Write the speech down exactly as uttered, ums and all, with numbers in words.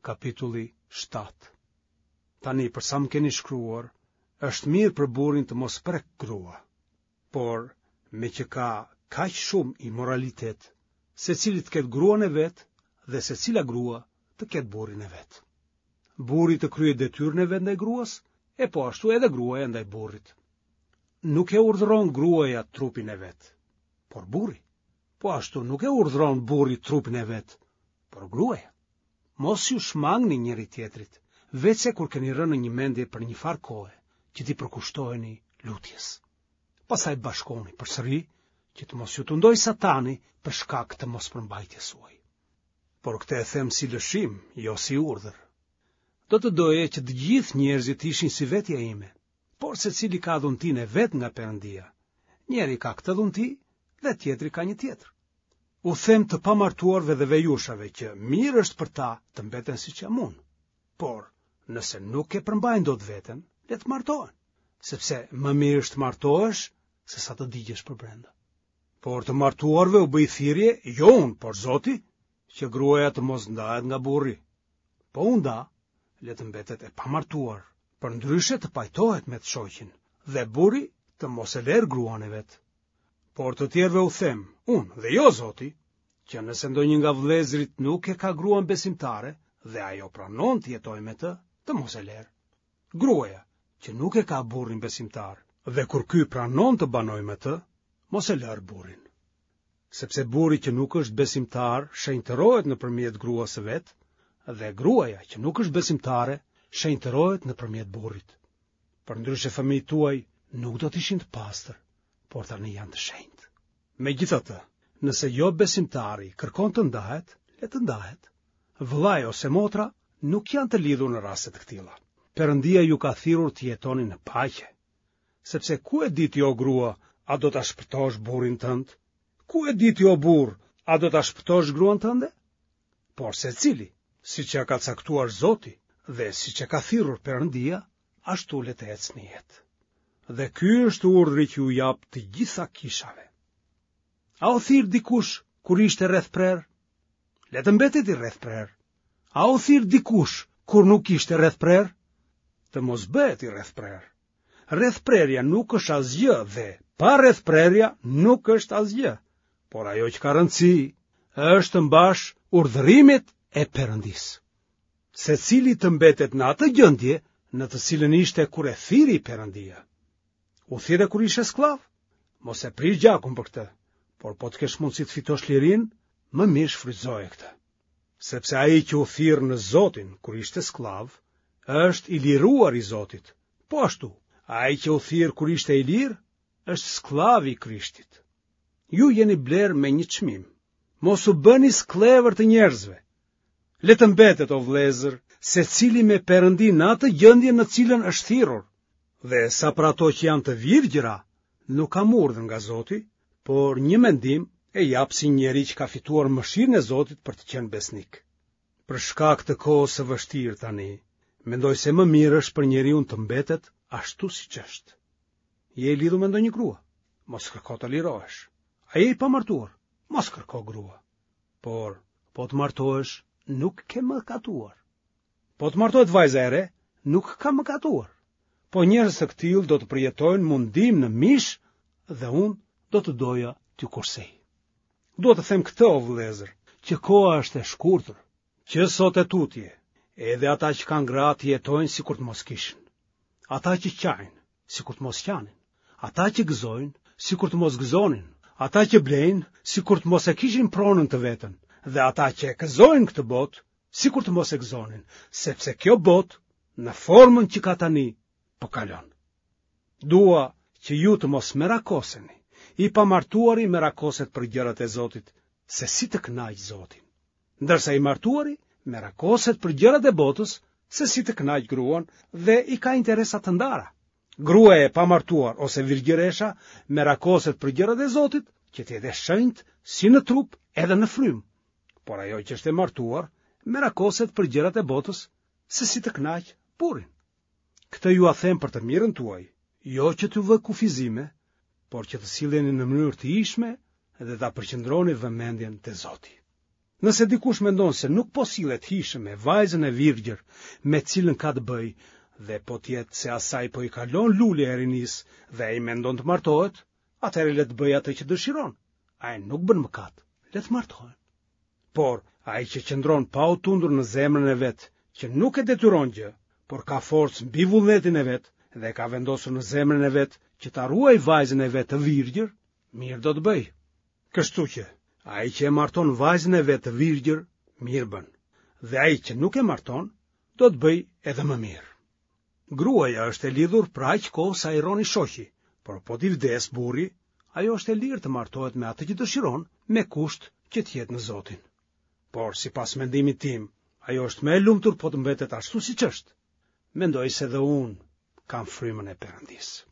kapitulli shtatë. Tani, për sa më keni shkruar, është mirë për burrin të mos prek grua, por me që ka kaq shumë imoralitet, secili të ketë gruan e vet dhe secila grua të ketë burrin e vet. Burri të kryejë detyrën e vet ndaj gruas, e po ashtu edhe gruaja ndaj burrit. Nuk e urdhëron gruaja trupin e vet, por burri. Po ashtu nuk e urdhëron burri trupin e vet, por gruaja. Mos ju shmangni njëri tjetrit, veçse kur keni rënë në një mendje për një farë kohe që ti përkushtoheni lutjes. Pastaj bashkoni përsëri që të mos ju të ndoj Satani për shkak të mos përmbajtjes suaj. Por këtë e them si lëshim, jo si urdhër. Do të doje që të gjithë njerëzit ishin si vetja ime, por secili ka dhuntin e vet nga Perëndia. Njeri ka këtë dhunti dhe tjetri ka një tjetër. U them të pamartuarve dhe vejushave që mirë është për ta të mbeten siç jam unë. Por nëse nuk e përmbajnë dot veten, le të martohen, sepse më mirë është të martohesh se sa të digjesh për brenda. Por të martuarve u bëj thirrje, jo unë, por Zoti, që gruaja të mos ndahet nga burri. Po u nda, le të mbetet e pamartuar, përndryshe të pajtohet me të shoqin, dhe burri të mos e lerë gruan e vet. Por të tjerëve u them, unë dhe jo Zoti, që nëse ndonjë nga vëllezërit nuk e ka gruan besimtare dhe ajo pranon të jetojë me të, të mos e lerë. Gruaja që nuk e ka burrin besimtar dhe kur ky pranon të banojë me të, mos e lër burrin. Sepse burri që nuk është besimtar shenjtërohet nëpërmjet gruas së vet, dhe gruaja që nuk është besimtare shenjtërohet nëpërmjet burrit. Përndryshe fëmijët tuaj nuk do të ishin të pastër, por tani janë të shenjtë. Megjithatë, nëse jo besimtari kërkon të ndahet, le të ndahet. Vëllai ose motra nuk janë të lidhur në raste të këtilla. Perëndia ju ka thirrur të jetoni në paqe. Sepse ku e di ti o grua, a do ta shpëtosh burrin tënd? Ku e di ti o burr, a do ta shpëtosh gruan tënde? Por secili, siç ja ka caktuar Zoti dhe siç e ka thirrur Perëndia, ashtu le të ecë në jetë. Dhe ky është urdhri që u jap të gjitha kishave. A u thirr dikush kur ishte rreth prerë? Le të mbetet i rreth prerë. A u thirr dikush kur nuk ishte rreth prerë? Të mos bëhet i rreth prerë. Rreth prerja nuk është asgjë dhe pa rreth prerja nuk është asgjë. Por ajo që ka rëndësi është të mbash urdhërimit e Perëndisë. Secili të mbetet në atë gjendje në të cilën ishte kur e thiri Perëndia. U thirrë kur ishe sklav? Mos e prish gjakun për këtë, por po të kesh mundësi të fitosh lirinë, më mirë shfrytëzoje këtë. Sepse ai që u thirr në Zotin kur ishte sklav, është i liruar i Zotit. Po ashtu, ai që u thirr kur ishte i lirë, është sklav i Krishtit. Ju jeni bler me një çmim. Mos u bëni sklever të njerëzve. Le të mbetet o vëllezër, secili me Perëndi në atë gjendje në cilën është thirrur. Dhe sa për ato që janë të virgjëra, nuk kam urdhër nga Zoti, por një mendim e jap si njeri që ka fituar mëshirën e Zotit për të qenë besnik. Për shkak të kohës së vështirë tani, mendoj se më mirë është për njeriu të mbetet ashtu siç është. Je i lidhur me ndonjë grua, mos kërko të lirohesh. A je i pamartuar, mos kërko grua. Por, po të martohesh, nuk ke mëkatuar. Po të martohet vajza e re, nuk ka mëkatuar. Po njerëz të këtill do të përjetojnë mundim në mish dhe unë do të doja t'ju kursej. Dua të them këtë o vëllezër, që koha është e shkurtër, që sot e tutje, edhe ata që kanë gra të jetojnë sikur të mos kishin. Ata që qajnë, sikur të mos qanin. Ata që gëzojnë, sikur të mos gëzonin. Ata që blejnë, sikur të mos e kishin pronën të veten. Dhe ata që e gëzojnë këtë botë, sikur të mos e gëzonin, sepse kjo botë, në formën që ka tani, po kalon. Dua që ju të mos merakoseni. I pamartuari merakoset për gjërat e Zotit, se si të kënaq Zotin. Ndërsa i martuari merakoset për gjërat e botës, se si të kënaq gruan dhe i ka interesa të ndara. Grua e pamartuar ose virgjëresha merakoset për gjërat e Zotit, që të jetë shenjtë si në trup edhe në frymë. Por ajo që është e martuar merakoset për gjërat e botës, se si të kënaq burrin. Këtë ju a them për të mirën tuaj, jo që t'ju vë kufizime, por që të silleni në mënyrë të ishme dhe ta përqendroni vëmendjen te Zoti. Nëse dikush mendon se nuk po sillet hishëm me vajzën e virgjër me cilën ka të bëj, dhe po tjetë se asaj po i kalon luli e rinis dhe ai mendon të martohet, atëherë le të bëj atë që dëshiron. Ai nuk bën mëkat, le të martohen. Por ai që qëndron pa u tundur në zemrën e vet, që nuk e detyron gjë, por ka forcë mbi vullnetin e vet dhe ka vendosur në zemrën e vet që ta ruaj vajzën e vet të virgjër, mirë do të bëj. Kështu që ai që e marton vajzën e vet të virgjër, mirë bën, dhe ai që nuk e marton, do të bëj edhe më mirë. Gruaja është e lidhur për aq kohë sa i roni shoqi, por po t'i vdes burri, ajo është e lirë të martohet me atë që dëshiron, me kusht që të jetë në Zotin. Por sipas mendimit tim, ajo është më e lumtur po të mbetet ashtu siç është. Mendoj se dhe unë kam frymën e Perëndisë.